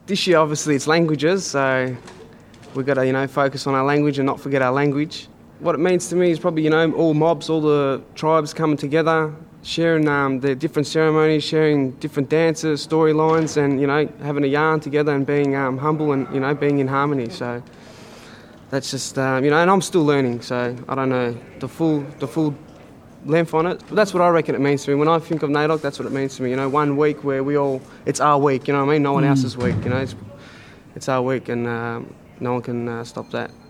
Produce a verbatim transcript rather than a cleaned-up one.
This year, obviously, it's languages, so we've got to, you know, focus on our language and not forget our language. What it means to me is probably, you know, all mobs, all the tribes coming together, sharing um, their different ceremonies, sharing different dances, storylines, and, you know, having a yarn together and being um, humble and, you know, being in harmony. So that's just, um, you know, and I'm still learning, so I don't know the full the full length on it. But that's what I reckon it means to me. When I think of N A I D O C, that's what it means to me. You know, one week where we all, it's our week, you know what I mean? No one Mm. else's week, you know, it's, it's our week, and um, no one can uh, stop that.